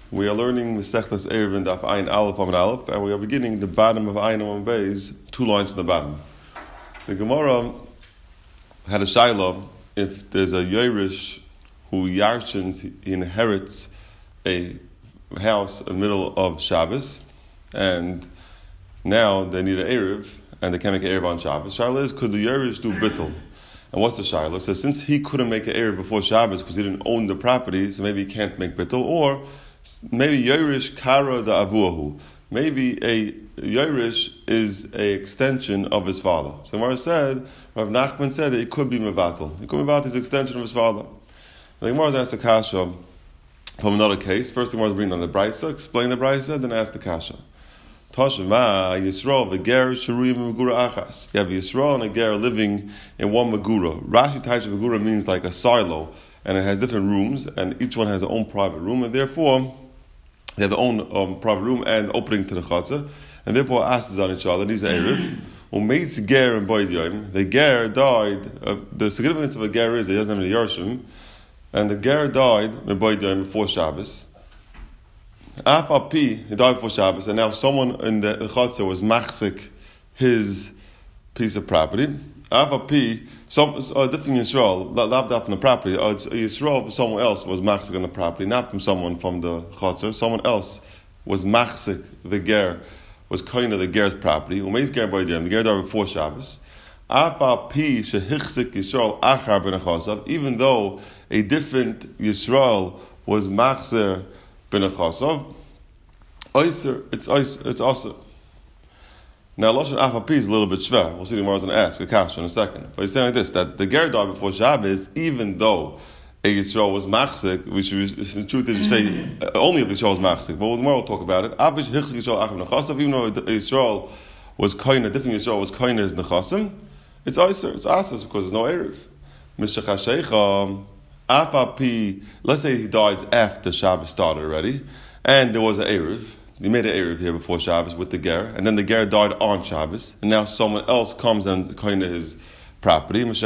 We are learning Masechtas Erev in Daf Ayin Aleph Amud Aleph, and we are beginning the bottom of Ayin Amud Beis, 2 lines from the bottom. The Gemara had a shayla if there's a Yerush who yarshins, he inherits a house in the middle of Shabbos, and now they need an Erev, and they can't make an Erev on Shabbos. Shayla is, could the Yerush do bittul? And what's the shayla? So since he couldn't make an Erev before Shabbos because he didn't own the property, so maybe he can't make bittul, or maybe Yerush Kara the Avuahu. Maybe a Yerush is an extension of his father. So Gemara said, Rav Nachman said that it could be Mevatel. It could be Mevatel is an extension of his father. The Gemara asked the Kasha from another case. First the Gemara is bringing on the Brisa, explain the Brisa, then ask the Kasha. Toshma Yisrael v'ger Shuruyim Megura Achas. You have Yisrael and a ger living in one Megura. Rashi Taisha Megura means like a silo, and it has different rooms, and each one has their own private room, and therefore they have their own private room and opening to the chatzah, and therefore asks on each other. These are erev. Umeitz ger and boyd yom. The ger died. The significance of a ger is that he doesn't have any yarshim, and the ger died in boyd yom before Shabbos. Apapi, he died before Shabbos, and now someone in the chatzah was machzik his piece of property. Apapi, different Yisrael, not from the property. Yisrael, someone else was machzik on the property, not from someone from the chatzah. Someone else was machzik the ger, was kind of the ger's property. Umeis ger by the ger died before Shabbos. Apapi shehichzik Yisrael achar ben achasav, even though a different Yisrael was machzer ben achasav, it's also. Now, Lashon Afapi is a little bit shver. We'll see the Gemara going to ask a kasha in a second. But he's saying like this, that the ger died before Shabbos, even though a Yisrael was machzik, which the truth is you say only if Yisrael was machzik. But the Gemara will talk about it. Abish hichzik Yisrael achar nechasav, even though a Yisrael was koina, different Yisrael was koina as nechasim, it's iser, it's asas because there's no erev. Mishach hashecha Afapi. Let's say he dies after Shabbos started already, and there was an erev. He made an Erev here before Shabbos with the ger, and then the ger died on Shabbos, and now someone else comes and kind of his property. Even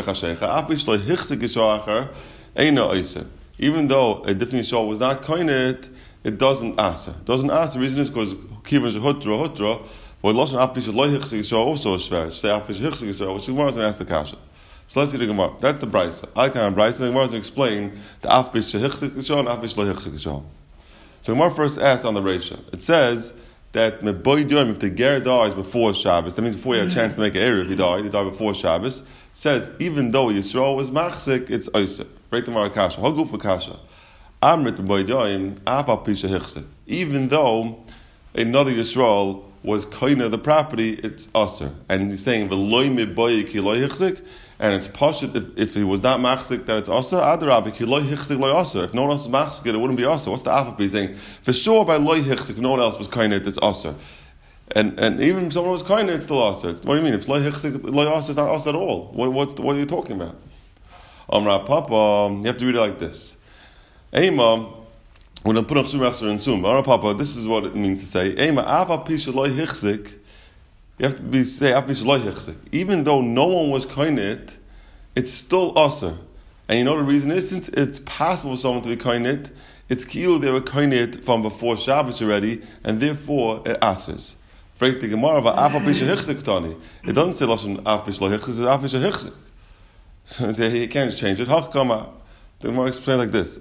though a different Yisrael was not kind of it doesn't answer. It doesn't answer. The reason is because Kivan Hutra, but Lashon Apish Lo Hichsik Yisrael also is shver. Say Apish Hichsik Yisrael, which the Gemara is going to ask the kasha. So let's see the Gemara. That's the Brisa. I can't Brisa. The Gemara is going to explain the Apish Hichsik Yisrael and Apish Lo Hichsik Yisrael. So Gemara first asks on the ratio. It says that if the ger dies before Shabbos, that means before he had a chance to make an erev, he died before Shabbos. It says even though Yisrael was machzik, it's oiseh. Break the Marakasha. Haguf Akasha. Amrit b'boydoim afa pisha hichsik. Even though another Yisrael was koina the property, it's aser. And he's saying v'loy miboy ki loy hichsik. And it's pashut if he was not machzik that it's asa. Adarabik he loy hichzik loy asa. If no one else was machzik, it wouldn't be asa. What's the afapi saying? For sure, by loy hichzik, if no one else was kainit, it's asa. And even if someone was kainit, it's still asa. What do you mean? If loy hichzik loy asa, it's not asa at all. What are you talking about? Amra Papa, you have to read it like this. Eima, when I put up sum and sum. Amra Papa, this is what it means to say. Eima afapi loy hichzik. You have to say apish loy hichzik. Even though no one was kainit, it's still aser. And you know the reason is, since it's possible for someone to be kainit, it's kilu they were kainit from before Shabbos already, and therefore it asers. Break the Gemara about apish hichzik tani. It doesn't say lashon apish loy hichzik, it says apish hichzik. So you can't just change it. Hachkama. The Gemara explains like this: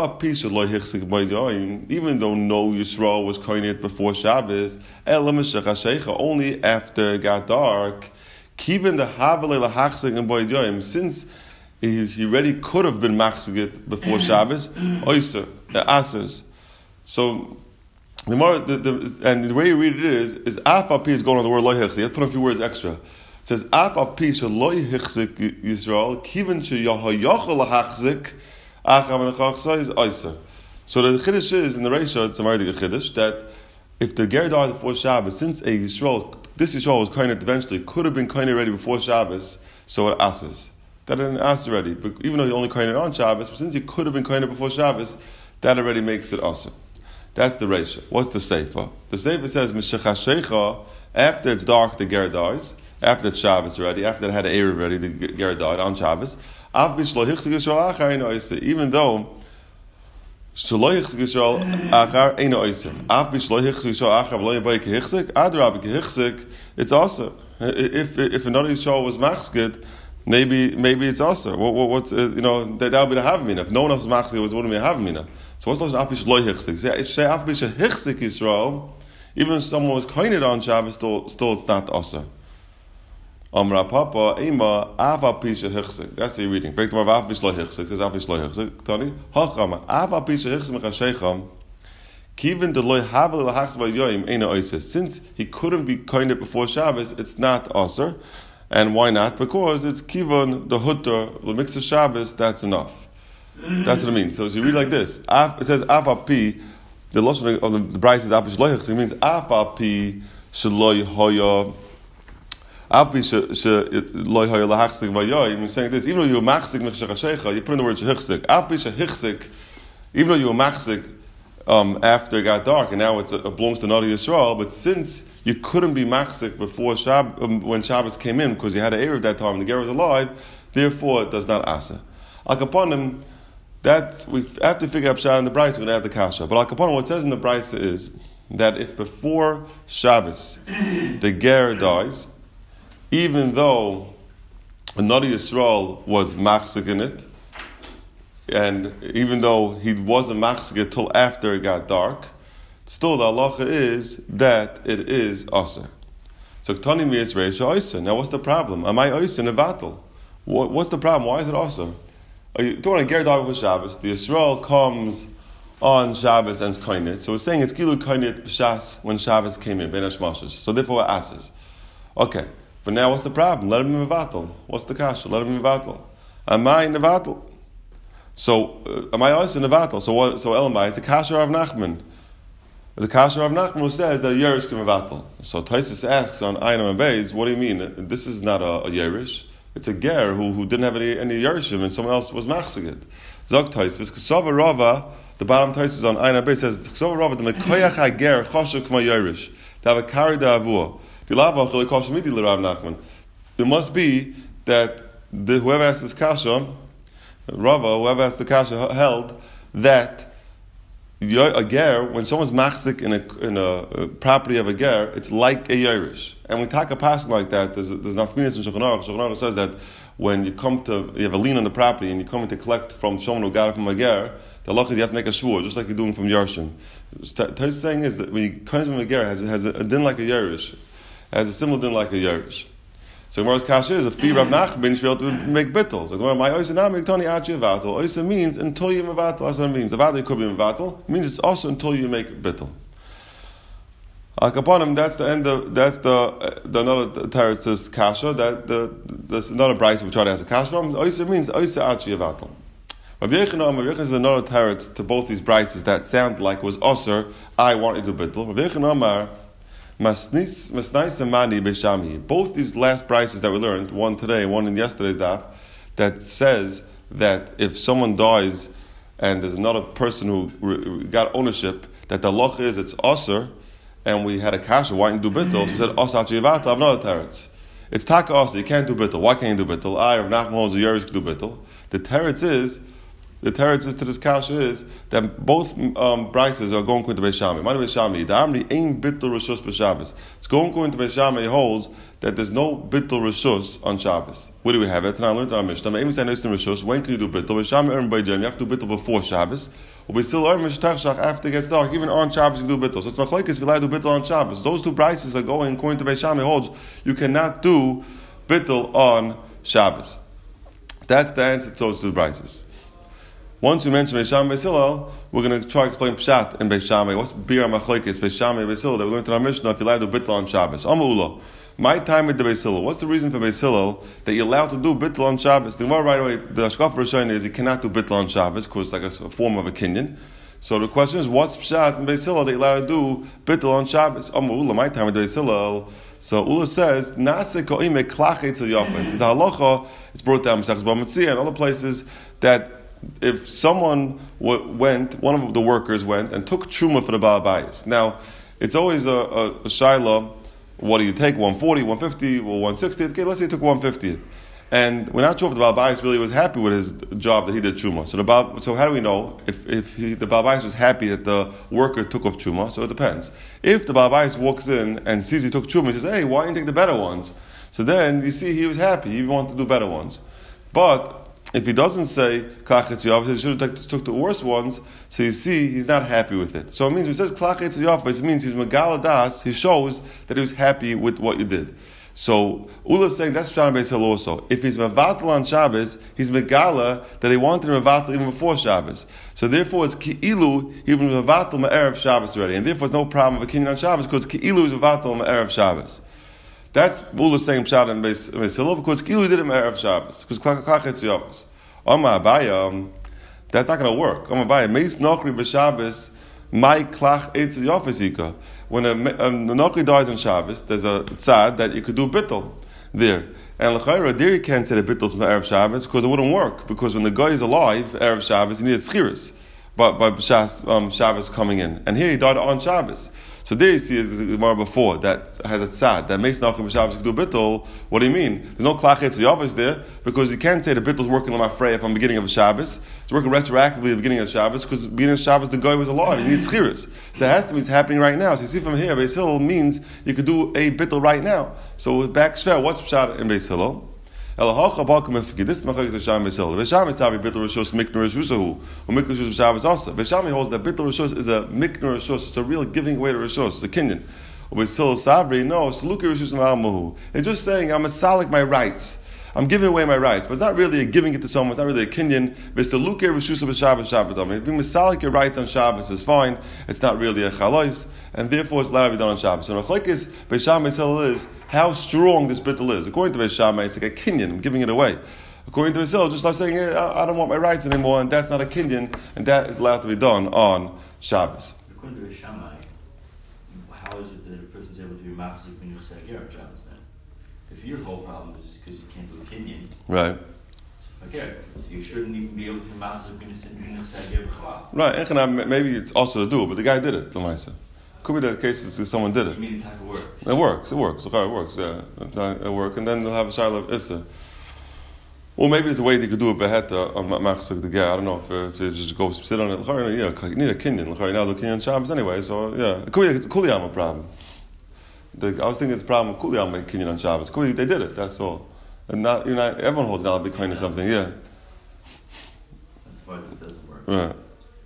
even though no Yisrael was koinit before Shabbos, only after it got dark. Keeping the havelei lahachzik and boydoim, since he already could have been machzik before Shabbos, oiser the asers. So the and the way you read it is afapi is going on the word loy hichzik. You have to put a few words extra. It says afapi shaloy hichzik Yisrael kiven sheyahayochel lahachzik. So the chiddush is in the ratio. It's a very good chiddush that if the ger died before Shabbos, since this Yisrael was kind of eventually could have been kind of ready before Shabbos, so it asses. That didn't ask already, but even though he only kind of on Shabbos, but since he could have been kind of before Shabbos, that already makes it asser. That's the ratio. What's the seifa? The seifa says Mishachashecha. After it's dark, the ger dies. After it's Shabbos already, after it had an erev ready, the ger died on Shabbos. Even though Shelo Yichzik Yisrael Achar Eino Oiser. Af Shelo Yichzik Yisrael Achar V'lo Yibay Kehichzik. Adrab Kehichzik. It's also if another Yisrael was machzgid, maybe it's also what's that would be the havmina. If no one else is machzgid, it wouldn't be a havmina. So what's the Af Shelo Yichzik? It say Af Hichzik Yisrael. Even if someone was koined on Shabbos, still it's not also. Amra Papa Ema Ava Pisha Hichzik. That's the reading. Break the word Av Bishlo Hichzik. Says Av Bishlo Hichzik. Tani Hachama Ava Pisha Hichzik Mechasheicham. Kivin Deloy Havel Lahachzba Yoim Eina Oises. Since he couldn't be koined before Shabbos, it's not Aser. And why not? Because it's Kivon the Hutter the mix of Shabbos. That's enough. That's what it means. So as you read like this, it says Ava Pi. The lashon of the Bryce is Av Bishlo Hichzik. It means Ava Pi Shaloi Hoya. He's saying this, even though you're machzik mechshachashecha, you put in the word shehichzik. Even though you were machzik after it got dark, and now it belongs to Nadi Yisrael, but since you couldn't be machzik before when Shabbos came in, because you had an Erev that time, and the ger was alive, therefore it does not asa. Al kaponim, that we have to figure out Pshat in the Brisa, we're going to have the kasha. But Al kaponim, what it says in the Brisa is that if before Shabbos the ger dies, even though another Yisrael was machzik in it, and even though he wasn't machzik until after it got dark, still the halacha is that it is aser. So Ktani mi is reisha aser. Now what's the problem? Am I aser in a battle? What's the problem? Why is it aser? You don't want to ger davar for Shabbos. The Yisrael comes on Shabbos and it's koinit. So we're saying it's kilu koinit b'shas when Shabbos came in, ben hashmashes. So therefore we're asers. Okay. But now what's the problem? Let him be mevatel. What's the kasha? Let him be mevatel. Am I nevatel? So am I also nevatel? So what? So Elamai, it's a kasha of Nachman. The kasha of Nachman who says that a yerush can mevatel. So Taisus asks on Einam and Beis, what do you mean? This is not a yerush. It's a ger who didn't have any yerushim and someone else was machzigit. Zog Taisus, Ksova Rava, the bottom Taisus on Einam and Beis says Ksova Rava the mekoyach hager choshev k'ma yerush. To have a kari da'avur. It must be that whoever asked this kasha, Rava, whoever asked the kasha, held that a ger, when someone's machzik in a property of a ger, it's like a yerush. And when we talk a pasuk like that, there's nafminas in Shulchan Aruch. Shulchan Aruch says that when you have a lien on the property and you come to collect from someone who got it from a ger, the halacha is you have to make a shvur, just like you're doing from Yarshim. Tai's saying is that when you come from a ger, it has a din like a yerush. Has a similar din like a yerush. So Gemara's kasha is a fee Rav Nachman you should be able to make bittul. So Gemara, my oisa now make tani achi avatel. Oisa means until you mevatel. That's what it means. Avatel could be mevatel. It means it's also until you make bittul. Akaponim, that's the end of another teretz kasha. That's another brayso we try to ask a kasha from. Oisa means oisa achi avatel. Rabbi Yechon is another teretz to both these braysos that sound like it was osir. I want you to do bittul. Rabbi Yechon Amar. Both these last prices that we learned, one today and one in yesterday's daf, that says that if someone dies and there's another person who got ownership, that the loch is it's osir, and we had a kasha, why can't you do bittul? So we said osir chiyavata, I've another teretz. It's taka osir, you can't do bittul. Why can't you do bittul? I Rav Nachman holds a yerush can do bittul. The teretz to this kasha is that both brises are going to Beis Shammai. Ma'adim Beis Shammai, the Amri ain't bittul rishus b'Shabbos. It's going to Beis Shammai holds that there's no bittul rishus on Shabbos. Where do we have it? And I learned in our Mishnah. When can you do bittul? Beis Shammai earn by Jam. You have to do bittul before Shabbos. Or we still earn mishtachshach after it gets dark. Even on Shabbos you can do bittul. So it's machlokes if you like to do bittul on Shabbos. Those two brises are going according to Beis Shammai holds you cannot do bittul on Shabbos. So that's the answer to those two brises. Once we mention Beis Shammai Beis Hillel, we're going to try to explain Pshat in Beis Shammai. What's Bira Machlekes Beis Shammai Beis Hillel that we learned in our Mishnah if you're allowed to do bittul on Shabbos? Amula, my time with the Beis Hillel. What's the reason for Beis Hillel that you're allowed to do bittul on Shabbos? The Gemara right away, the Hashkafa Rishon is you cannot do bittul on Shabbos because it's like a form of a kinyan. So the question is, what's Pshat in Beis Hillel that you're allowed to do bittul on Shabbos? Amula, my time with the Beis Hillel. So Ula says, Nase ko'im eklachet tzil yafes. There's a halacha, it's brought down in Masechtas Bava Metzia and other places that if someone went, one of the workers went and took truma for the Baal Bayis. Now, it's always a shaila, what do you take, 140, 150, or 160? Okay, let's say you took 150. And we're not sure if the Baal Bayis really was happy with his job that he did Truma. So how do we know if the Baal Bayis was happy that the worker took off Truma? So it depends. If the Baal Bayis walks in and sees he took Truma, he says, hey, why didn't you take the better ones? So then you see he was happy. He wanted to do better ones. But if he doesn't say Klach Etz Yafas, he should have took the worst ones, so you see he's not happy with it. So it means when he says Klach Etz Yafas, it means he's Megala Das, he shows that he was happy with what you did. So Ula is saying that's Pshat Beis Hillel also. If he's Mevatel on Shabbos, he's Megala that he wanted to Mevatel even before Shabbos. So therefore it's Ki'ilu, he was Mevatel Ma'erev Shabbos already. And therefore it's no problem of a Kinyan on Shabbos because Ki'ilu is Mevatel Ma'erev Shabbos. That's Ula saying Pshat and Beis Hillel because Ki'ilu did it Ma'erev Shabbos. Because Klach Etz Yafas. Omar Abaya, that's not going to work. Omar Abaya, Meis Nochri b'Shabbos, my Klach Etz Yafas Ika. When the Nochri dies on Shabbos, there's a tzad that you could do bittul there. And l'chayra, there you can't say the bittul from Erev Shabbos because it wouldn't work. Because when the guy is alive, Erev Shabbos, he needed schiris by Shabbos coming in. And here he died on Shabbos. So there you see the Gemara before that has a tzad that makes Nachum Shabbos do bittul. What do you mean? There's no Klach Etz Yafas there because you can't say the bittul is working Lamafreya from the beginning of a Shabbos. It's working retroactively at the beginning of Shabbos because beginning of Shabbos the guy was alive. He needs schiris. So it has to be happening right now. So you see from here, Beis Hillel means you could do a bittul right now. So back shver, what's pshat in Beis Hillel? This is Machlokes Beis Hillel. Beis Shammai sabi bittul rishus mikna rishusahu, or mikna rishus Shabbos also. Beis Shammai holds that bittul rishus is a mikna rishus. It's a real giving away to rishus. It's a kinyan. Beis Hillel sabri no, it's luki rishus ma'amahu. It's just saying I'm masalik my rights. I'm giving away my rights, but it's not really a giving it to someone. It's not really a kinyan. It's the luki rishus of Shabbos Shabbat. I mean, being masalik your rights on Shabbos is fine. It's not really a chalois, and therefore it's allowed to be done on Shabbos. So Machlokes Beis Shammai Beis Hillel is how strong this bittul is. According to Beis Shammai, it's like a kinyan. I'm giving it away. According to Beis Hillel, just like saying, I don't want my rights anymore, and that's not a kinyan, and that is allowed to be done on Shabbos. According to Beis Shammai, how is it that a person is able to be machzik when you say ger on Shabbos then? If your whole problem is because you can't do a kinyan, right? Okay, so you shouldn't even be able to be machzik when you say ger b'chlal. Right? Maybe it's also to do, but the guy did it. L'maisa. Could be the case that someone did it. You mean the type of works? It works. It works. It works. Yeah, it works. And then they'll have a shiloh of issa. Well, maybe there's a way they could do it beheta on machzik the guy. I don't know if they just go sit on it. You need a kinyan. Now the kinyan Shabbos anyway. So yeah, it could be a kuliyama problem. I was thinking it's a problem with kuliyama kinyan on Shabbos. They did it. That's all. And not everyone holds now a big kind of something. Yeah. That's why it doesn't work. Right.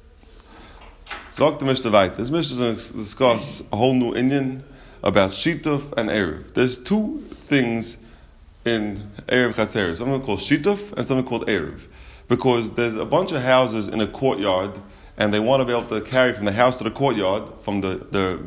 Talk to Mishnah Vayt. This Mishnah is going to discuss a whole new Indian about Shituf and Erev. There's two things in Erev Chatzeres. Something called Shituf and something called Erev. Because there's a bunch of houses in a courtyard and they want to be able to carry from the house to the courtyard, from the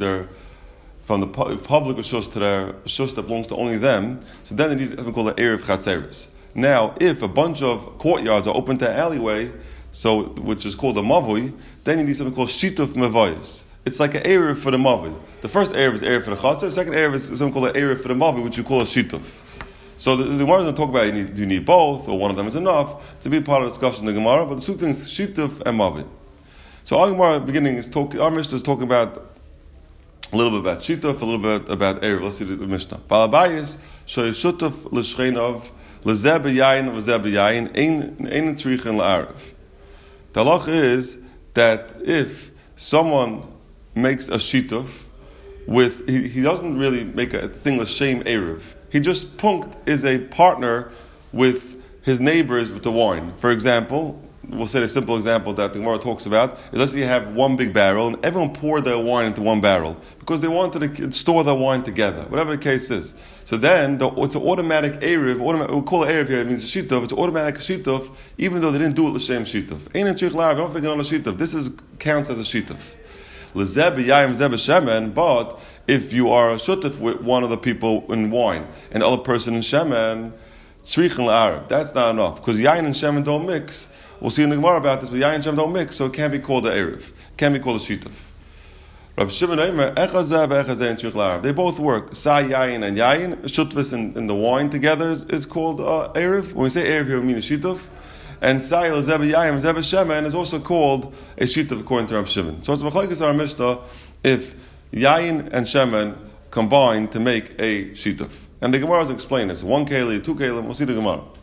public rishus to their rishus that belongs to only them. So then they need something called an Erev Chatzeres. Now, if a bunch of courtyards are open to an alleyway, which is called a mavui, then you need something called shituf mavuyis. It's like an erev for the mavui. The first erev is erev for the chatzar. The second erev is something called an erev for the mavui, which you call a shituf. So the Gemara doesn't talk about do you need both, or one of them is enough to be part of the discussion in the Gemara. But the two things, shituf and mavui. So our Gemara beginning our Mishnah is talking about a little bit about shituf, a little bit about erev. Let's see the Mishnah. Balabayis shoyishutuf l'shcheinov l'zeh b'yayin v'zeh b'yayin ein tzrichin la'arev. The halach is that if someone makes a shituf with, he doesn't really make a thing l'shem erev. He just punkt is a partner with his neighbors with the wine. For example, we'll say a simple example that the Gemara talks about is, let's say you have one big barrel and everyone poured their wine into one barrel because they wanted to store their wine together, whatever the case is. So then it's an automatic erev. We call it erev here. It means a shituf. It's an automatic shituf, even though they didn't do it l'shem shituf. Ain't a tzrich la'arav. Don't forget on a shituf. This counts as a shituf. L'zeh b'yayim zeh b'shemen. But if you are a shutuf with one of the people in wine and the other person in shemen, tzrichin la'arav. That's not enough because yayin and shemen don't mix. We'll see in the Gemara about this, but yayin and shemen don't mix, so it can't be called a erev. It can't be called a shituf. Rav Shimon Eimer, they both work. Sa yayin and yayin, shutvis and the wine together is called erev. When we say erev here, we mean a shituf. And sa zeh yayin, zeh shemen is also called a shituf according to Rav Shimon. So it's machlokes our Mishnah if yayin and shemen combine to make a shituf. And the Gemara will explain this. One keli, two kelim. We'll see the Gemara.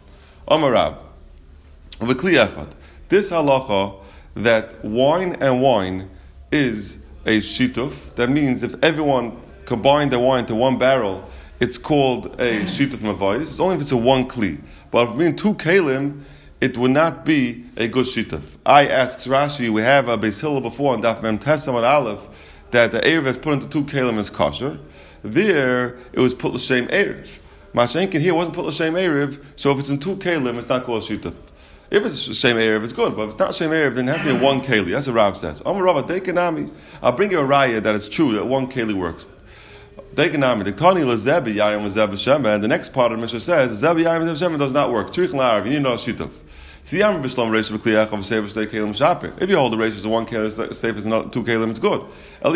Amar Rav, v'kli echad. This halacha that wine and wine is a shituf. That means if everyone combined their wine to one barrel, it's called a shituf mavais. It's only if it's a one kli. But if it being two kalim, it would not be a good shituf. I asks Rashi, we have a Beis Hillel before on Daf Mem Tes Amud Aleph that the erev is put into two kalim is kosher. There it was put l'shem erev. Mashenkin here wasn't put l'shem erev, so if it's in two kalim, it's not called shituf. If it's Shem Erev, it's good. But if it's not Shem Erev, then it has to be a one keli. That's what Rav says. I'll bring you a raya that it's true that one keli works. And the next part of the Mishnah says, Zebi Yayim Zebi Shemen does not work. You need to know Shituf. If you hold the ratios of one kelim, safe is not two kelim, it's good.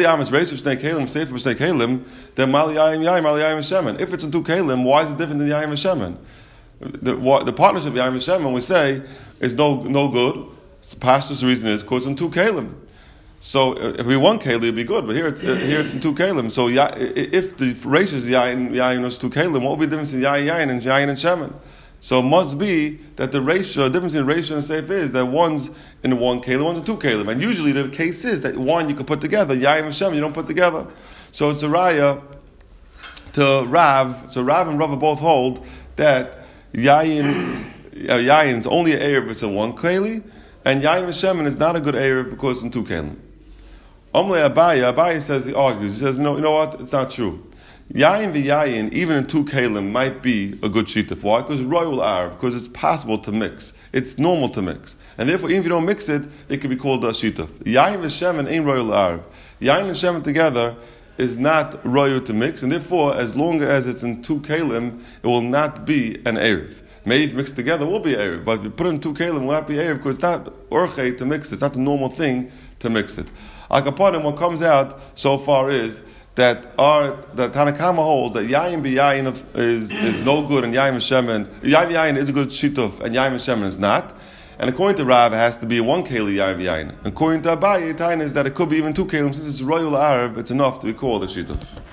Then Mali Yayim Yayim, Mali Yayim Shemen. If it's in two kelim, why is it different than Yayim and Shemen? The partnership of Yayim and Shemen, we say, is no good. Pashtus, the reason is because it's in two kelim. So if we one keli, it'd be good. But here it's in two kelim. So if the ratio is Yayin is two kelim, what would be the difference in Yayin and Shemen? So it must be that the difference in ratio and safe is that one's in one kelim, one's in two kelim. And usually the case is that one you can put together, Yayin and Shemen you don't put together. So it's a raya to Rav. So Rav and Rav both hold that Yayin's only an erev if it's in one keli, and Yayin and Shemen is not a good erev because it's in two kelim. Amle Abaye says, he argues, he says, no, you know what? It's not true. Yayin v'yayin, even in two kalim, might be a good shituf. Why? Because royal Arab, because it's possible to mix. It's normal to mix. And therefore, even if you don't mix it, it can be called a shituf. Yayin v'shemen ain't royal Arab. Yayin and shemen together is not royal to mix, and therefore, as long as it's in two kalim, it will not be an erev. Maybe if mixed together, it will be erev. But if you put it in two kalim, it will not be erev, because it's not orchei to mix it. It's not the normal thing to mix it. Akaponim, what comes out so far is that Tanakama holds that Yayin b'Yayin is no good and Yayin v'Shemen. Yayin b'Yayin is a good shituf and Yayin v'Shemen is not. And according to Rav, it has to be one keli Yayin v'Yayin. According to Abaye, Tain is that it could be even two kelim. Since it's royal Arab, it's enough to be called a shituf.